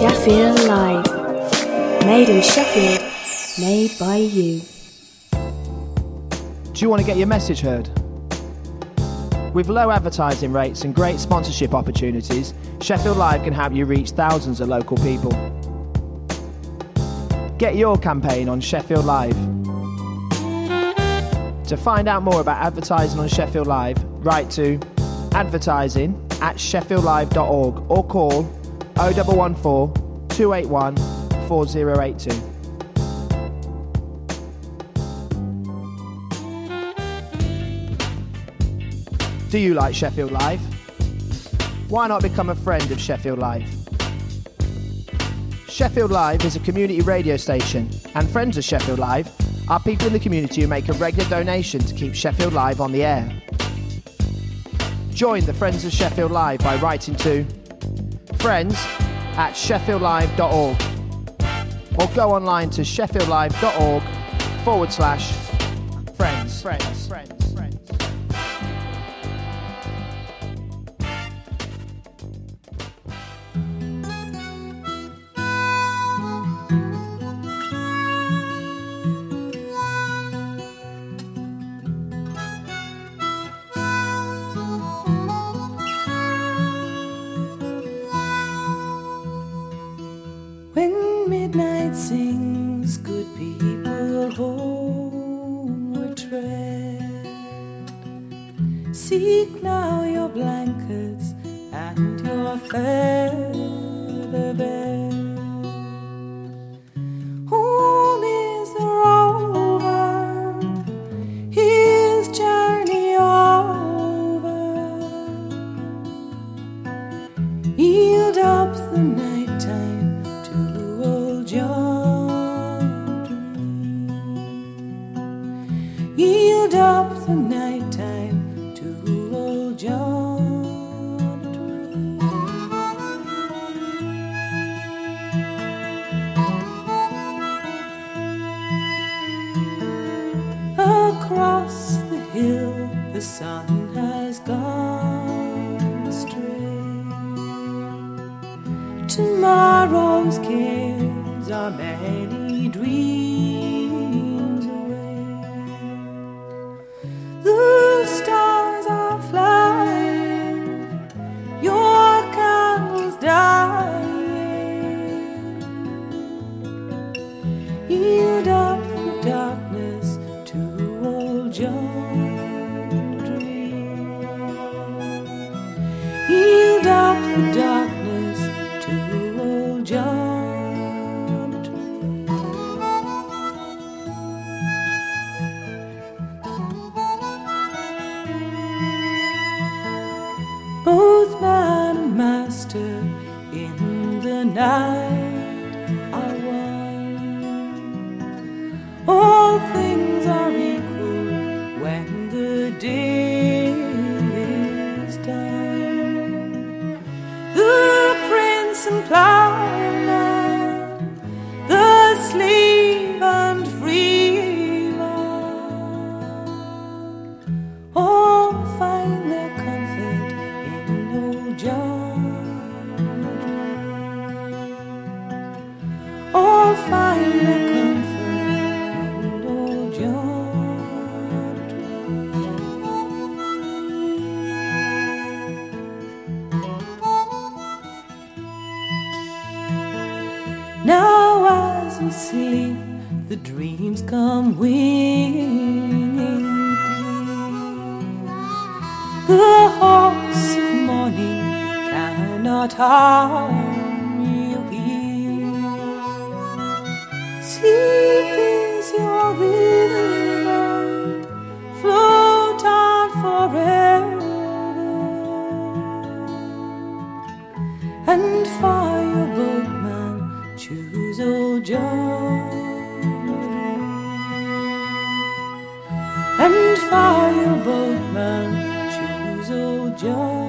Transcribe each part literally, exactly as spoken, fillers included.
Sheffield Live. Made in Sheffield, made by you. Do you want to get your message heard? With low advertising rates and great sponsorship opportunities, Sheffield Live can help you reach thousands of local people. Get your campaign on Sheffield Live. To find out more about advertising on Sheffield Live, write to advertising at sheffield live dot org or call oh one one four, two eight one, four oh eight two. Do you like Sheffield Live? Why not become a friend of Sheffield Live? Sheffield Live is a community radio station, and friends of Sheffield Live are people in the community who make a regular donation to keep Sheffield Live on the air. Join the Friends of Sheffield Live by writing to friends at sheffield live dot org or go online to sheffield live dot org forward slash friends. Friends. Friends. Friends. When midnight sings, good people homeward tread. Seek now your blankets and your feather bed. Home is the rover, his journey over. Yield up the nighttime John Drew. Yield up the nighttime to old John Drew. Across the hill the sun has gone astray. Tomorrow's cares are many dreams away. The stars are flying, your candles dying. Yield up the darkness to old John Dream. Yield up the darkness to old John. Both man and master in the night are one. All things are equal when the day is done. The prince and plowman, the slave and free man, all find their comfort in old John. All find their comfort in old John. Now as you sleep, the dreams come winging clear. The hawks of morning cannot harm you here. Sleep is your river, float on forever, and for your boatman choose old John. And for your boatman choose old John.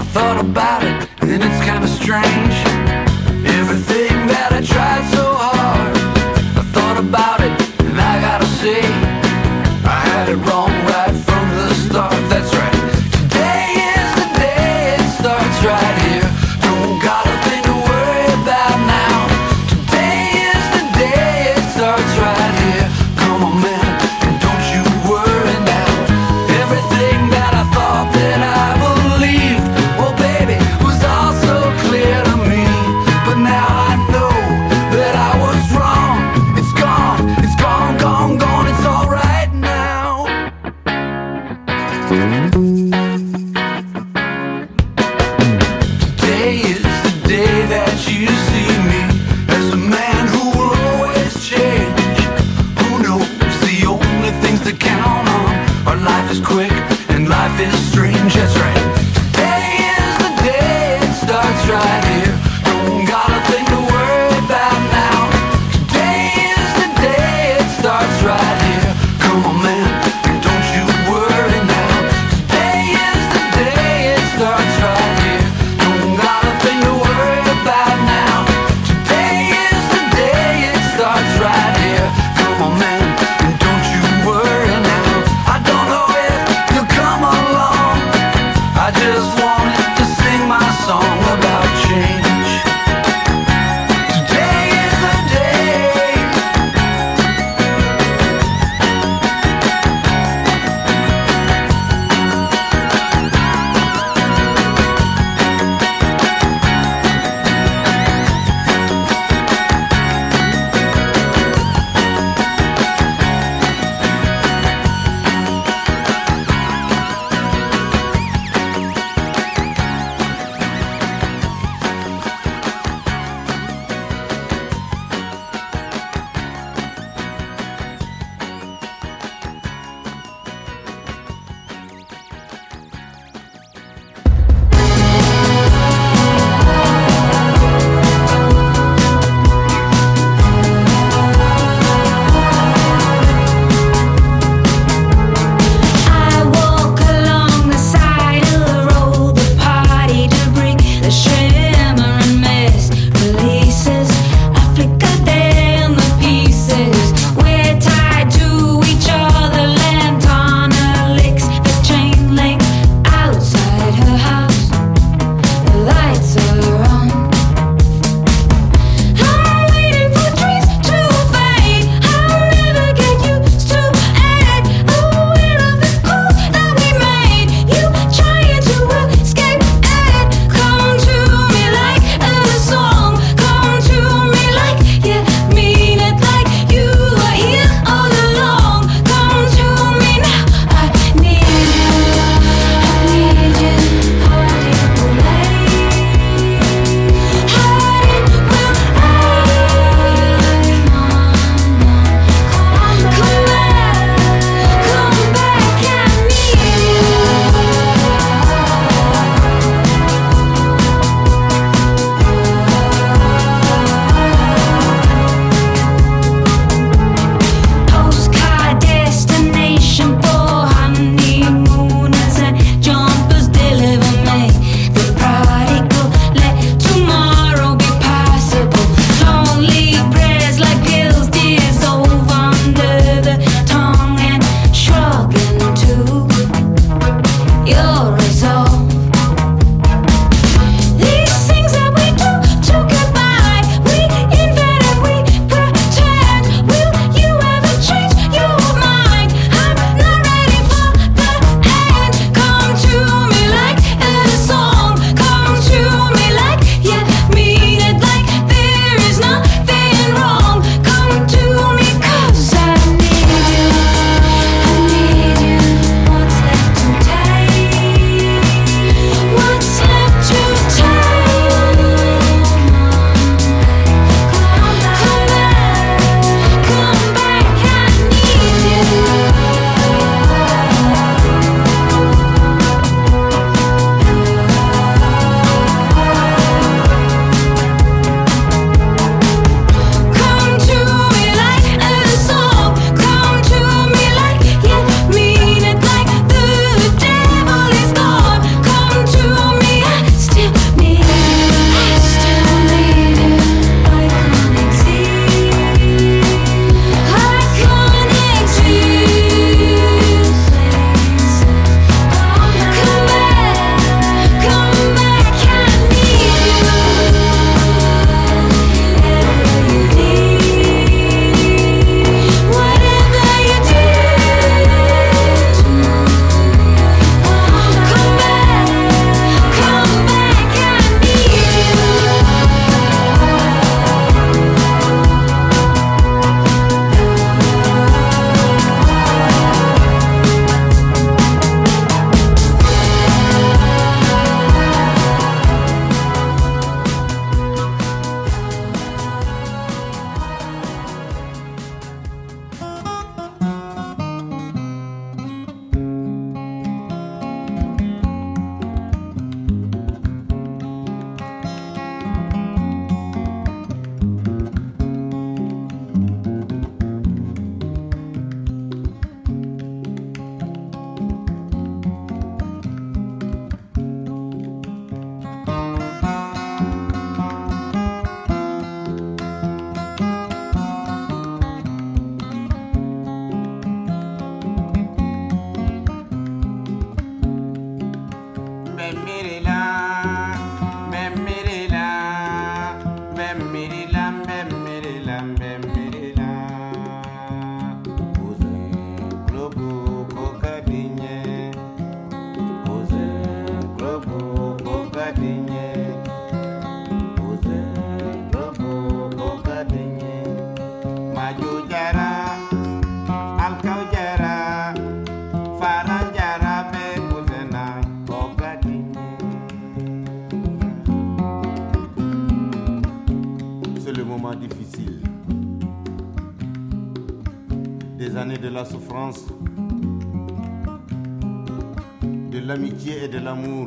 thought about it, and it's kinda strange. Everything that I tried so hard, I thought about it, and I gotta say, I had it wrong right from the start. That's right. Today is the day it starts right here. Don't got a thing to worry about now. Today is the day it starts right here. Come on, man, and don't you worry now. Everything that I thought that I believed, well, baby, was all so clear to me. But now I know that I was wrong. It's gone, it's gone, gone, gone. It's all right now. Today is the day that you see me as a man who will always change. Who knows the only things that count on are life is quick and life is strange. That's right. Today is the day it starts right here. Don't got a thing to worry about now. Today is the day it starts right here. Come on, man, don't you worry now. Today is the day it starts right here. Don't got a thing to worry about now. Today is the day it starts right here. Come on, man, don't you worry now. I don't know if you'll come along. I just wanted to sing my song about change. Today is the day. De la souffrance, de l'amitié et de l'amour.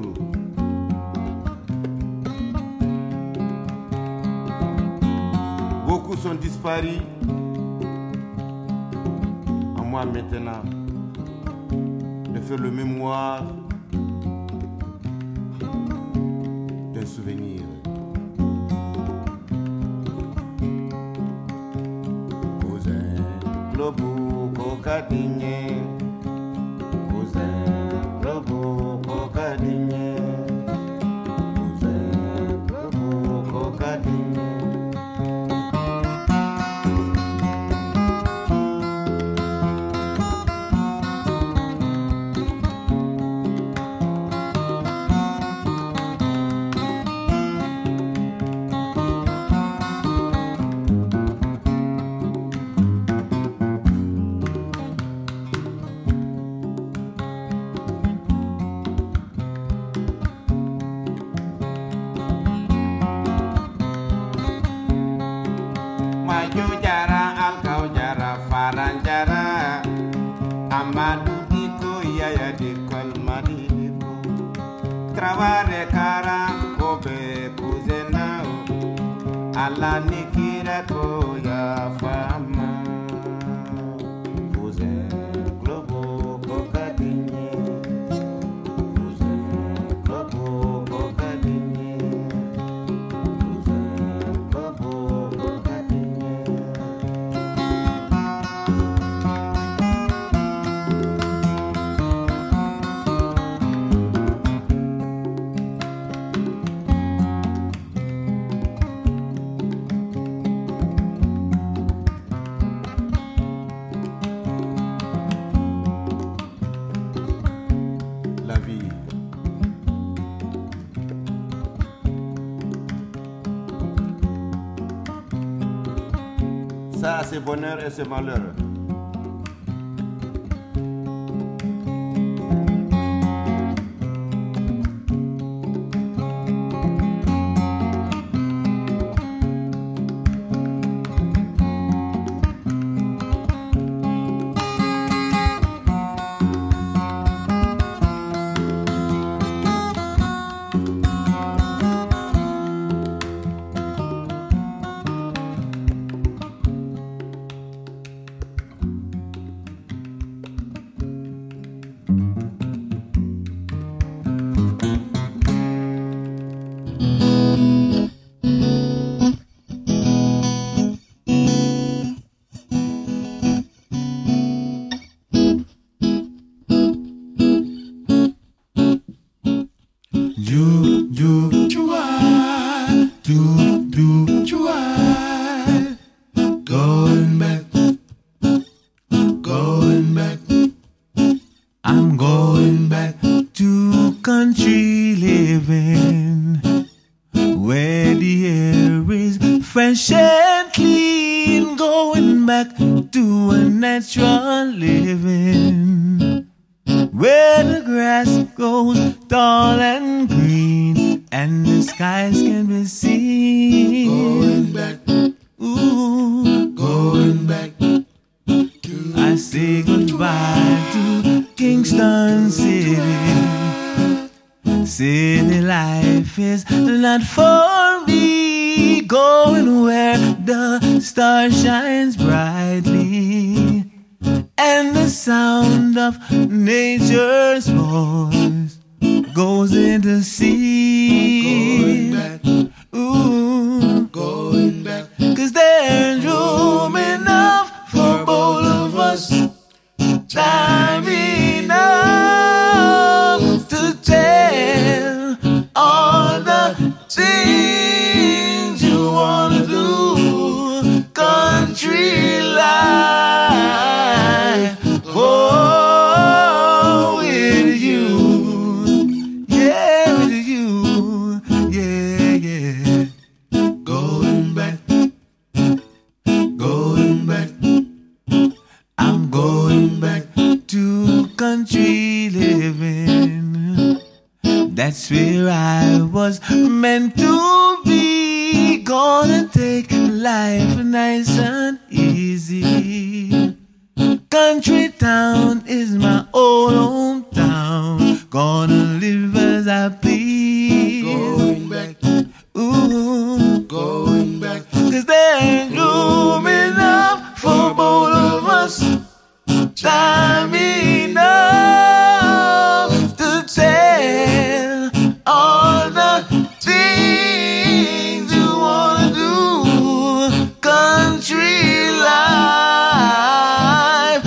Beaucoup sont disparus. À moi maintenant de faire le mémoire d'un souvenir. Globo Kokadinye, cousin Globo Kokadinye, cousin Globo Kokadinye. Travare cara kobe kuzena ala nikira ko ya fama kuze globo kokadinye kuze globo kokadinye kuze globo kokadinye. Ça, c'est bonheur et c'est malheur. fresh and clean, going back to a natural living, where the grass grows tall and green, and the skies can be seen. Going back, ooh, going back to I say goodbye to Kingston City. City life is not for me, going where the star shines brightly, and the sound of nature's voice goes into sea. going back, Ooh, going back. cause there's room enough for both of us, time enough to tell That's where I was meant to be. Gonna take life nice and easy. Country town is my old hometown. Gonna live as I please. Going back, Ooh, going back. cause there's room enough for both of us. Time enough to tell all the things you wanna do. Country life,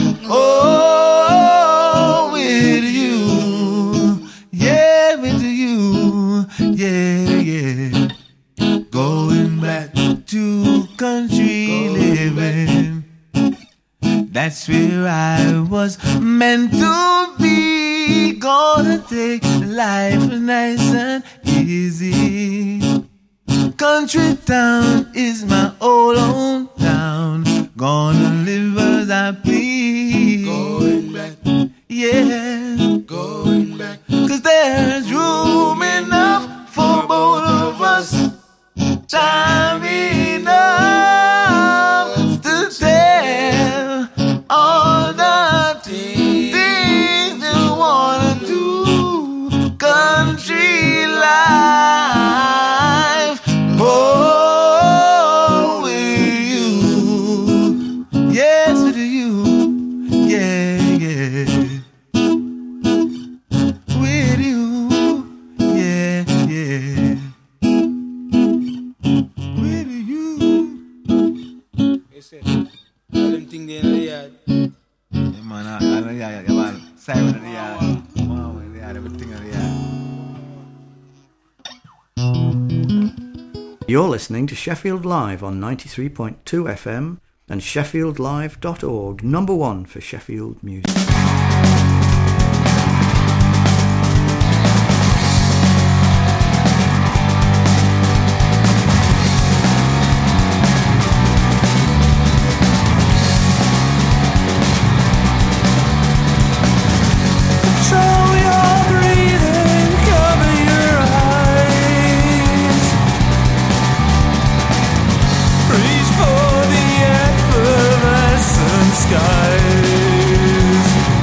oh, with you, yeah, with you, yeah, yeah. Going back to country living. That's where I was meant to be. Gonna take life nice and easy. Country town is my old hometown. Gonna live as I please. Going back, Yeah, going back. cause there's room enough for both of us. Time enough to tell all the things you wanna do. Country life, oh, with you, yes, with you, yeah, yeah, with you, yeah, yeah. With you. Yes, sir. All them things there in the yard. Yeah, man, I, I know, yeah, yeah, man. Simon in the yard. Wow, in the yard, everything in the yard. You're listening to Sheffield Live on ninety-three point two F M and sheffield live dot org, number one for Sheffield music. Control your breathing, cover your eyes. Reach for the effervescent skies.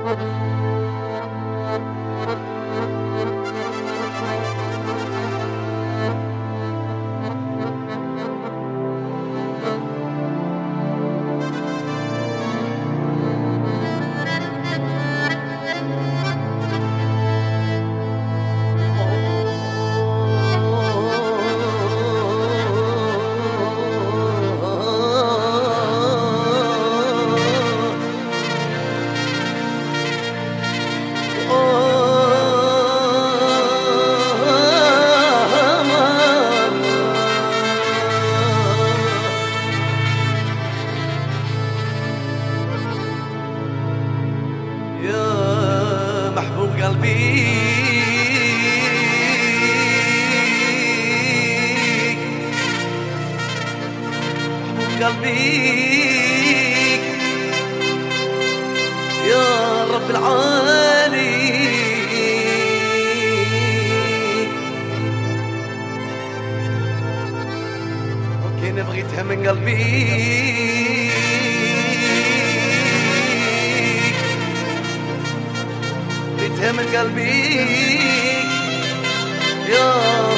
قلبيك يا رب العالي وكي نبغيتها من قلبي بغيتها من قلبي يا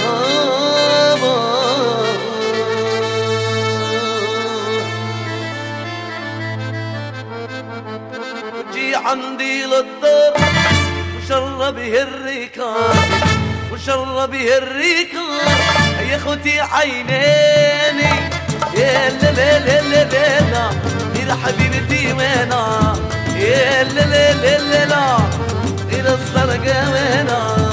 عندي للدار وشر به الركاب وشر به الركاب يا اخوتي عينيني يا لا لا لا لا لا يا حبيبتي وينا يا لا لا لا لا لا الى الزرقاء وينا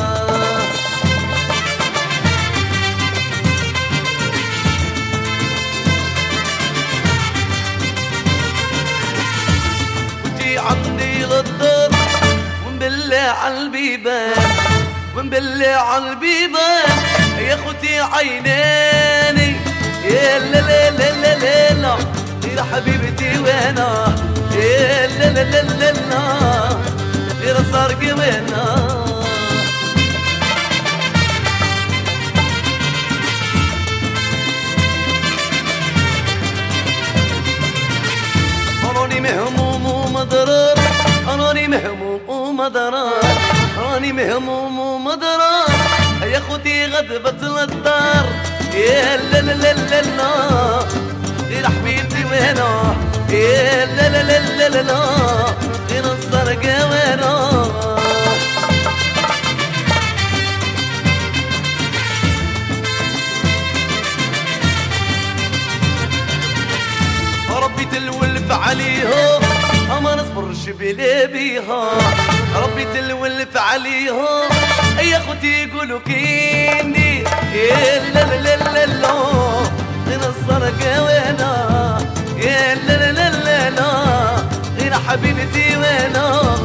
عندي للدار ونبلع عالبيبان ونبلع عالبيبان يا اخوتي عينيني يا لا لا لا لا لا لا يا حبيبتي وينا يا لا لا لا لا لا يا الزرق وينا راني مهموم ومضرر راني مهموم ومضرر راني مهموم ومضرر يا اخوتي غضبت للدار يا لا لا لا لا لا يا حبيبتي وينا يا لا لا لا لا لا لا يا الزرقاء وينا ربي تلولف عليها ما نصبرش بلا بيها ربي تلولف عليها يا اخوتي يقولوا كيني يا لا لا لا لا لا غير الزرقاء وينا يا لا لا لا لا لا غير حبيبتي وينا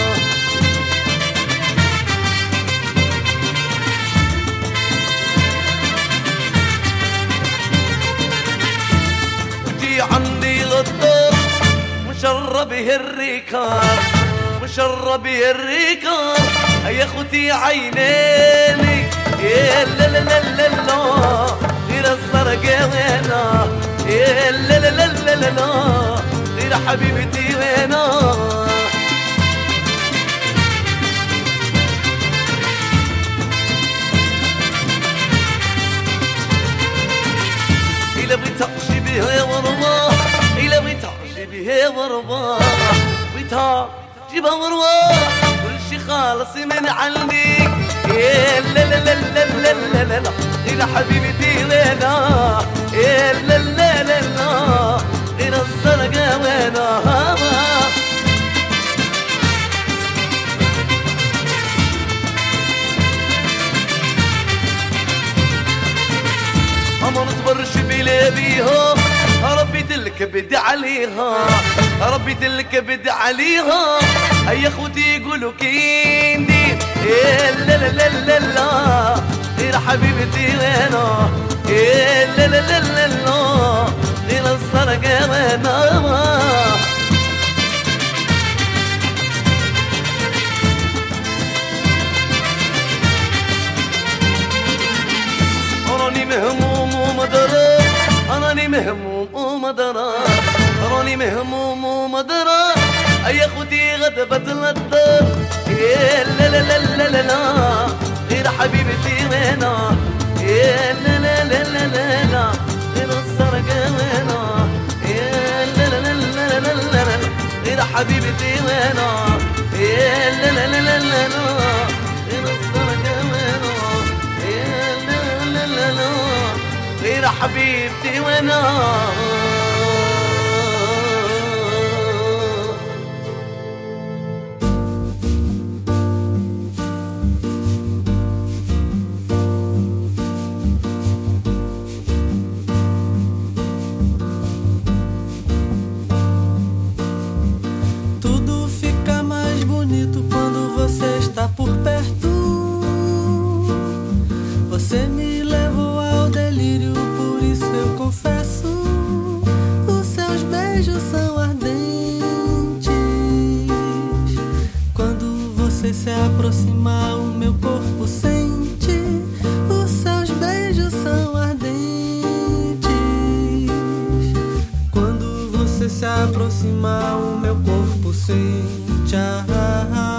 وجي عندي للدار مشر به الركاب مشر به الركاب يا اخوتي عينيني يا لا لا لا لا لا غير الزرقاء وينا يا لا لا لا لا لا لا غير حبيبتي وينا إلا بغيت أمشي بها ورماه إلا بغيت أمشي بها ورماه بغيتها جيبها ورماه كل شي خالص من عندي يا لا لا لا لا لا لا لا لا إلى حبيبتي وينا يا لا لا لا لا إلى الزرقاء وينا ما نصبرش بلا بيها ربي تلكبد عليها ربي تلكبد عليها يا اخوتي يقولوا كيندي يا لا لا لا لا لا يا حبيبتي وينا يا لا لا لا لا لا يا الزرقاء وينا راني مهموم ومضرر راني مهموم ومضرر راني مهموم ومضرر يا اخوتي غدا بتغدى يا لا لا لا لا لا لا غير حبيبتي وانا يا لا لا لا لا لا لا غير السرقة وانا يا لا لا لا لا لا لا لا غير حبيبتي وانا يا لا لا لا لا لا لا غير السرقة وانا يا لا لا لا لا غير حبيبتي وانا Por perto, você me levou ao delírio, por isso eu confesso, os seus beijos são ardentes. Quando você se aproxima, o meu corpo sente, os seus beijos são ardentes. Quando você se aproxima, o meu corpo sente. Ah, ah, ah.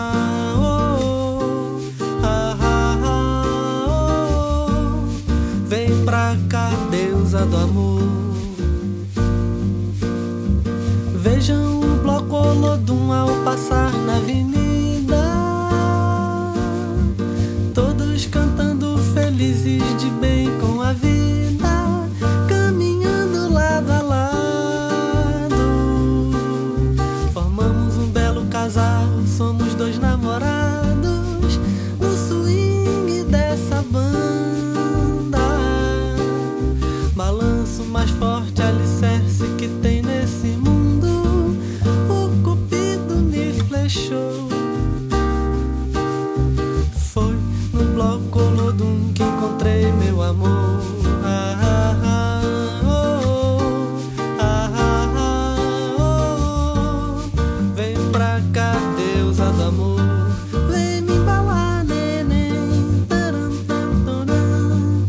Do amor. Vejam o bloco Olodum ao passar na avenida, todos cantando felizes de bem com a vida, caminhando lado a lado. Formamos um belo casal, somos dois namorados no swing dessa banda. Balanço mais forte, alicerce que tem nesse mundo. O cupido me flechou. Foi no bloco Olodum que encontrei meu amor. Ah, ah, ah, oh, ah, ah, ah, oh. Vem pra cá, deusa do amor. Vem me embalar, neném. Taram, taram, taram,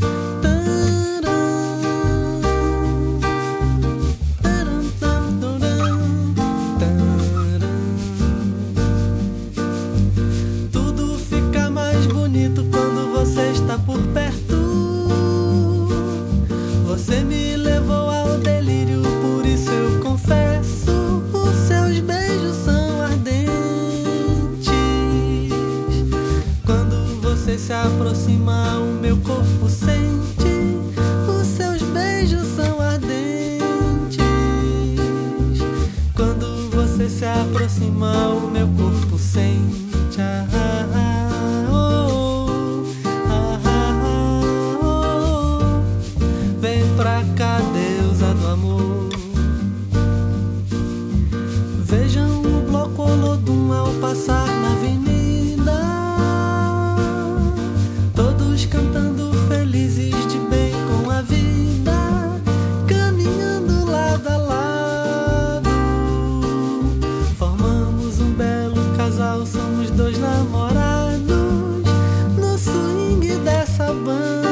quando você está por perto. Você me levou ao delírio, por isso eu confesso, os seus beijos são ardentes. Quando você se aproxima, o meu corpo sente, os seus beijos são ardentes. Quando você se aproxima, o meu corpo sente. Ah, ah, ah, oh. Pra cá, deusa do amor. Vejam o bloco Olodum ao passar na avenida, todos cantando felizes de bem com a vida, caminhando lado a lado. Formamos um belo casal, somos dois namorados no swing dessa banda.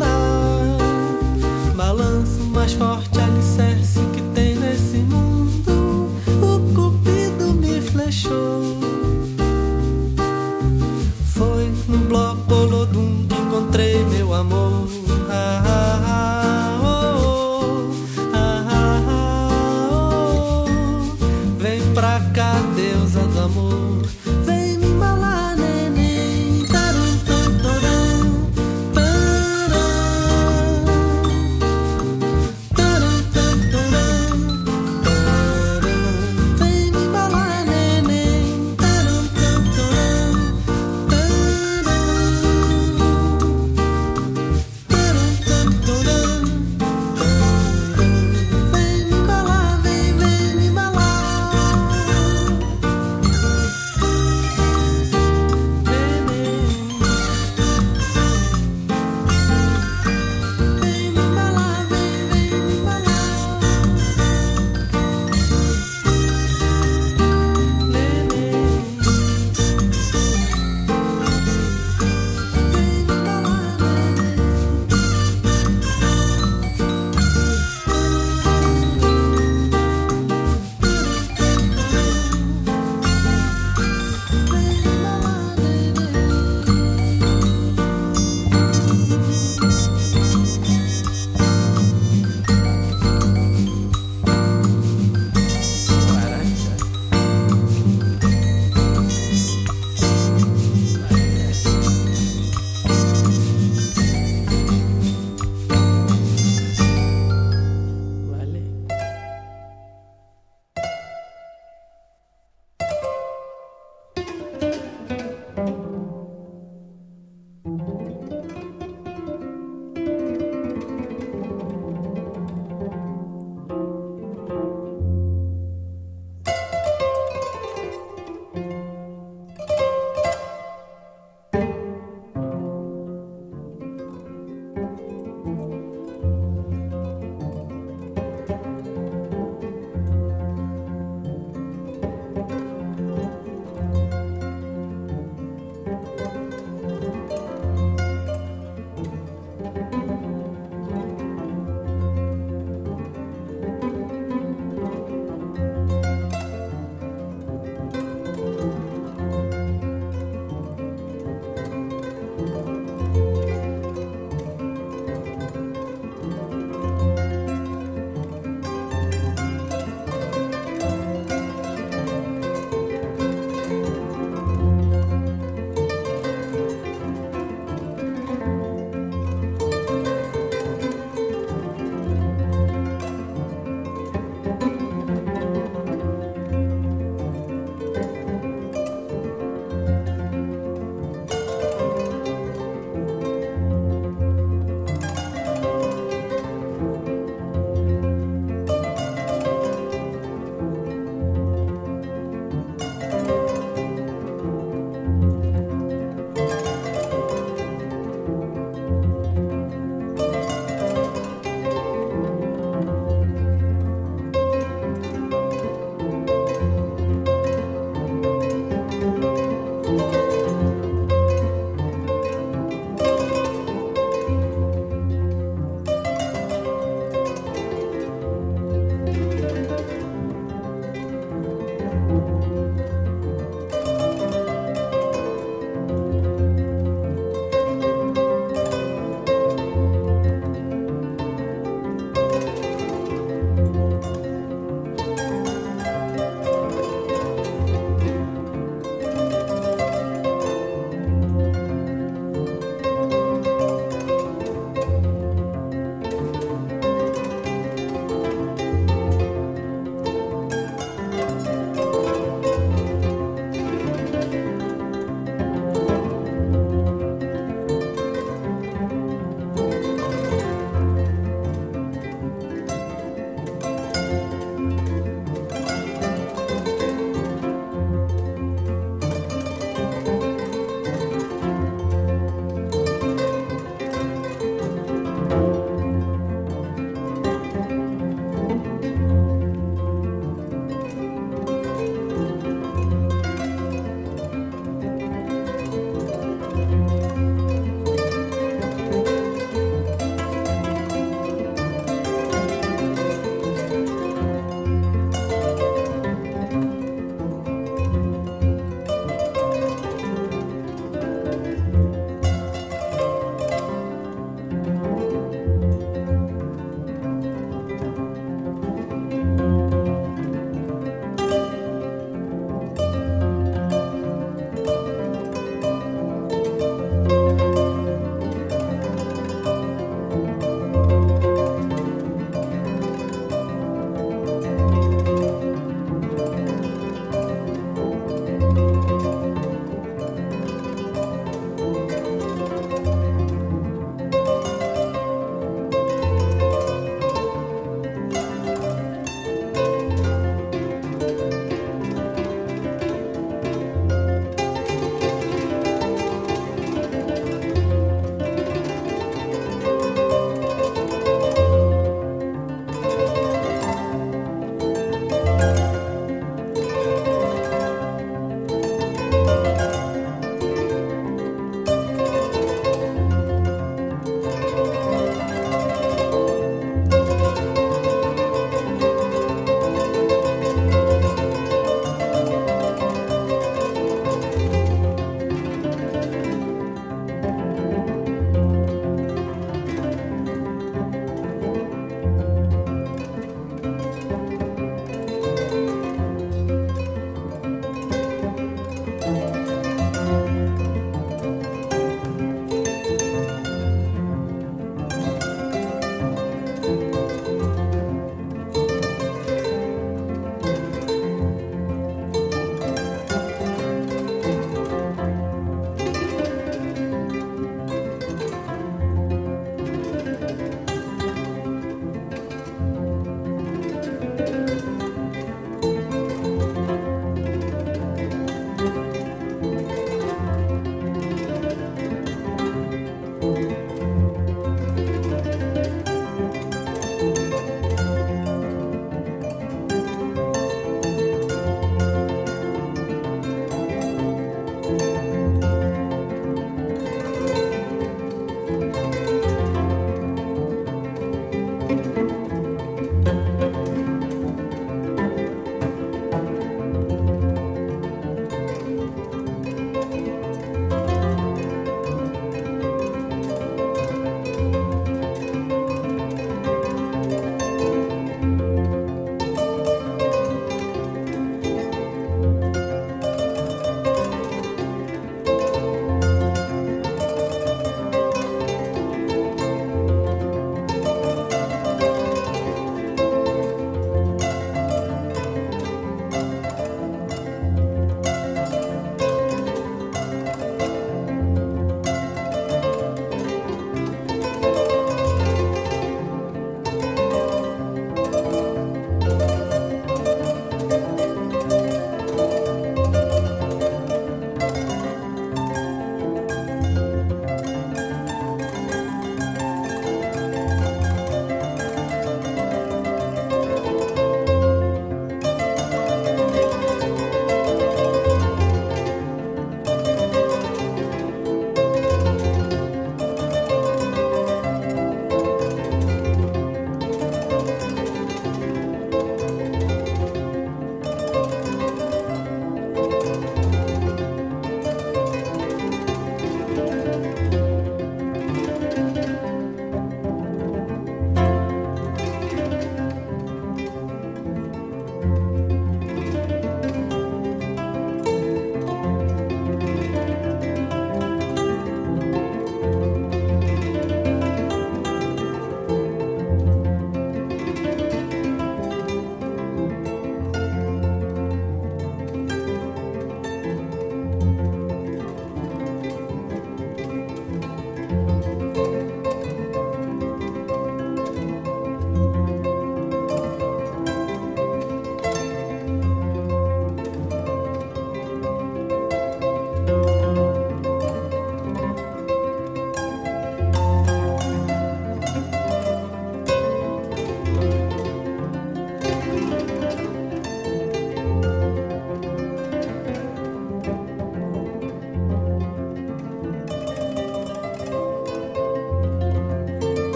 Balanço mais forte, alicerce que tem nesse mundo. O cupido me flechou. Foi no bloco Olodum que encontrei meu amor. Ah, ah, ah, oh, ah, ah, ah, oh. Vem pra cá, deusa do amor. Vem me embalar, neném. Tarum, tarum, tarum, tarum.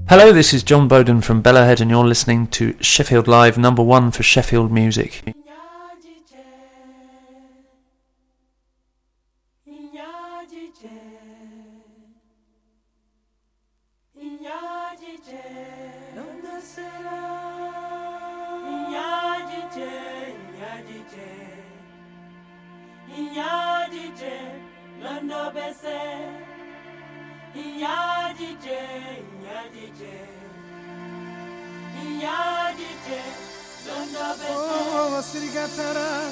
Hello, this is John Bowden from Bellowhead and you're listening to Sheffield Live, number one for Sheffield music. Oh, Srigatara.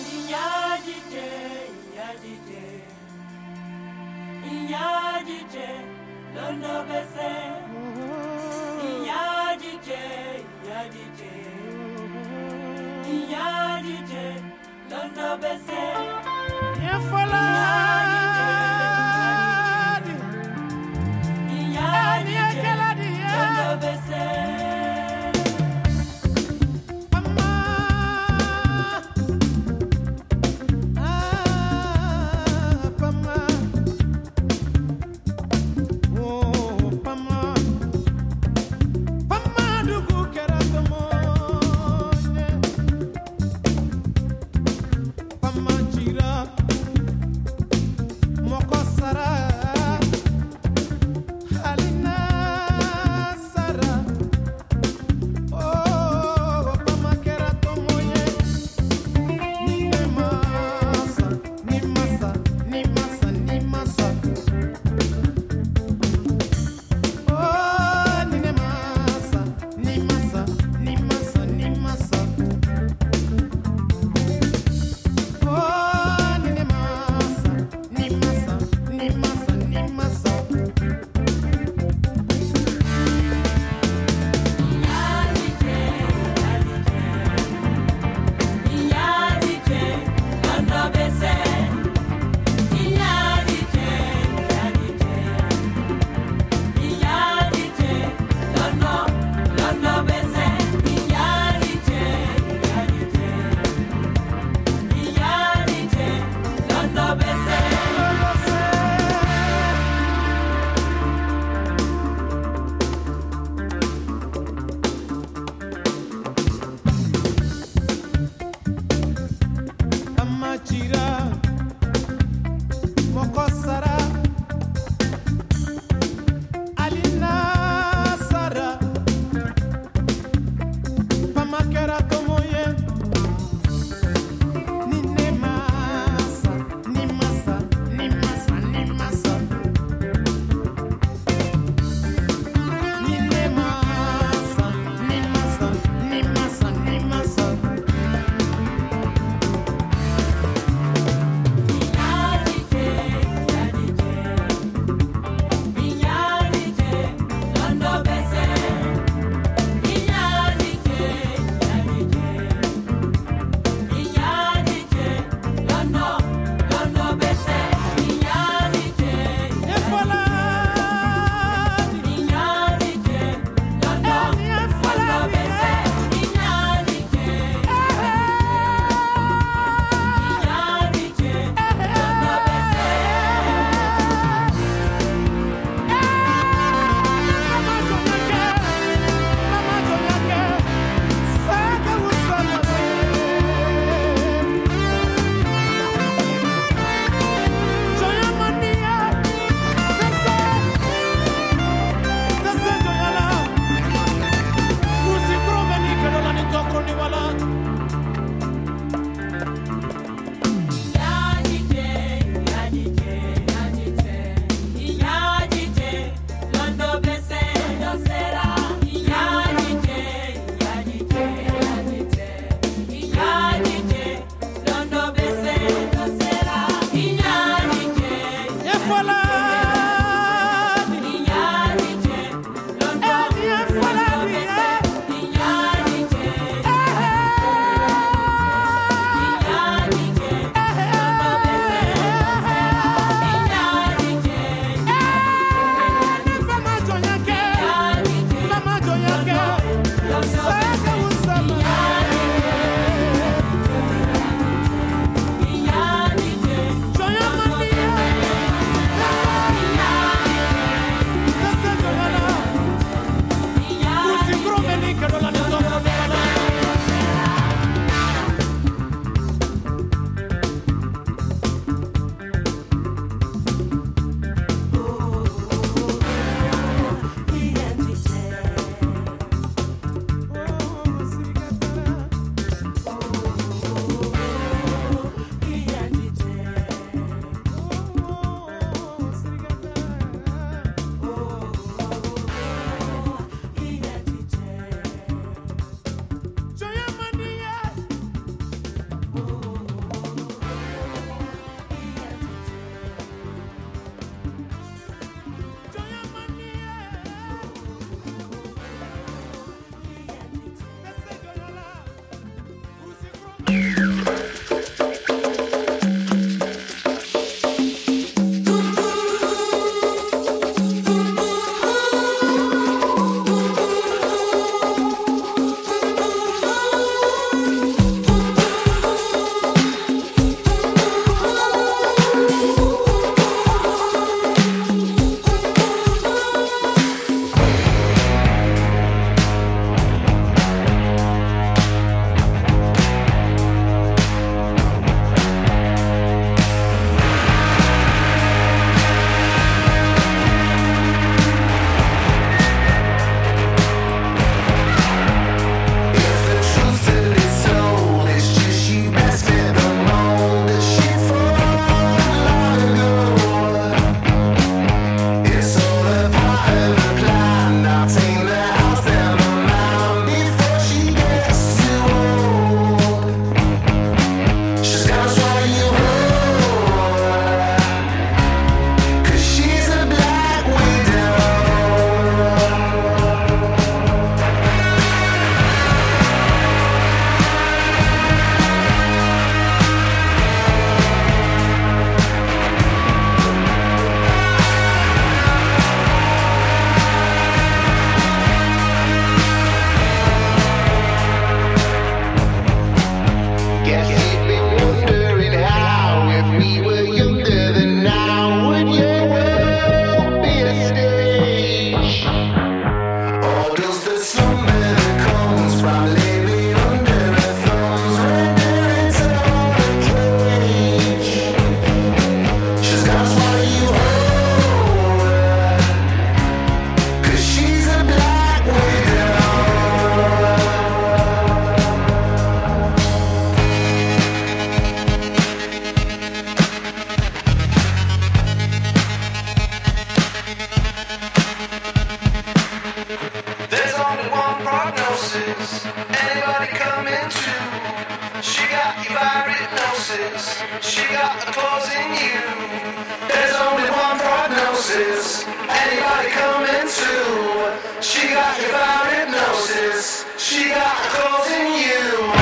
she got a clause in you. There's only one prognosis, anybody coming through. She got you by hypnosis, she got a clause in you.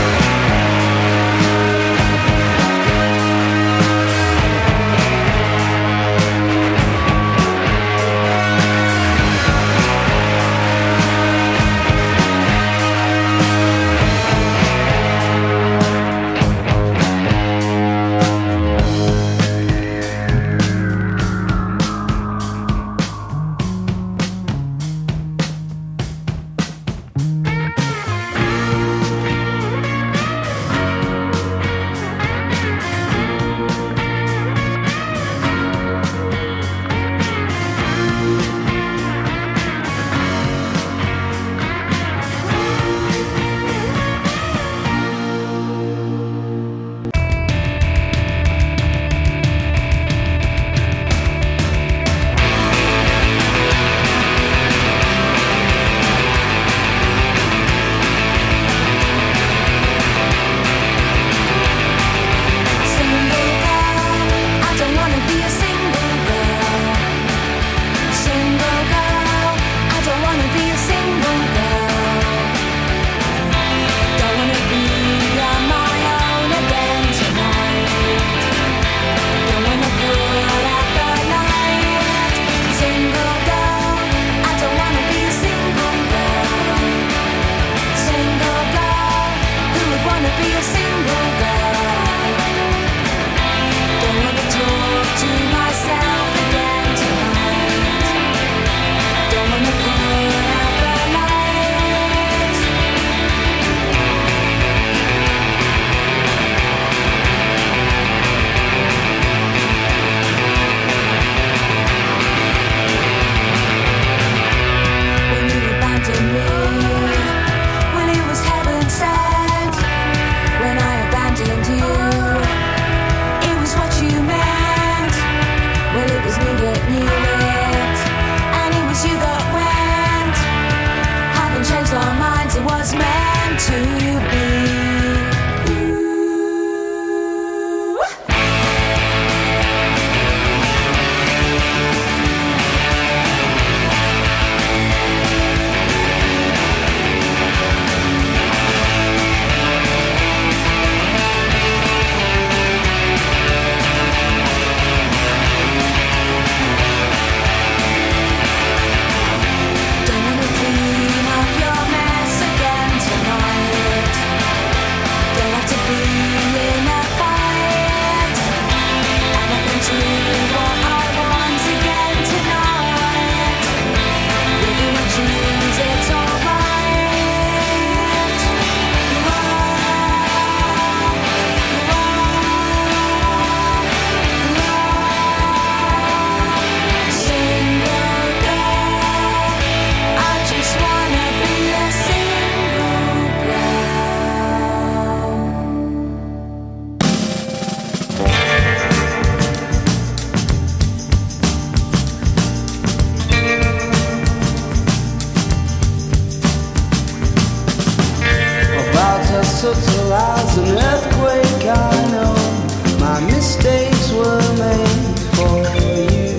subtle as an earthquake. I know my mistakes were made for you.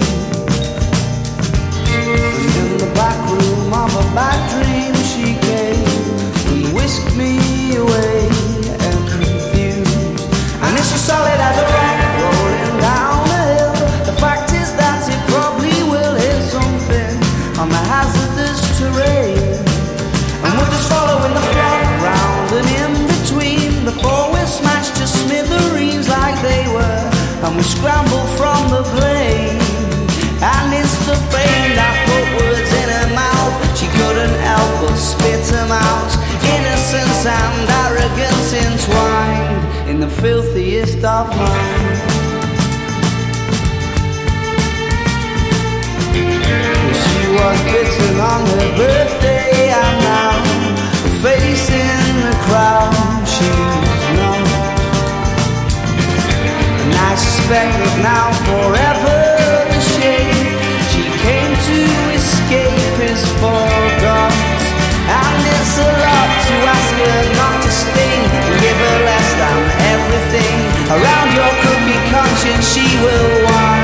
And in the back room of a bad dream, she came and whisked me away and confused. And it's as solid as a rock rolling down a hill. The fact is that it probably will hit something on the hazardous terrain. And we're just following the flock round and in between before we're smashed to smithereens like they were. And we scramble from the blame. And it's the fame that put words in her mouth. She couldn't help but spit them out. Innocence and arrogance entwined in the filthiest of minds. She was bitten on her birthday, and now the face in the crowd she's not. And I suspect that now forever the shame she came to escape is forgot. And it's a lot to ask her not to sting and give her less than everything. Around your crooked conscience she will wind.